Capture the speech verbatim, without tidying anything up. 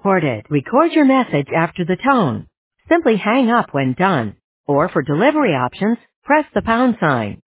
recorded. Record your message after the tone. Simply hang up when done. Or for delivery options, press the pound sign.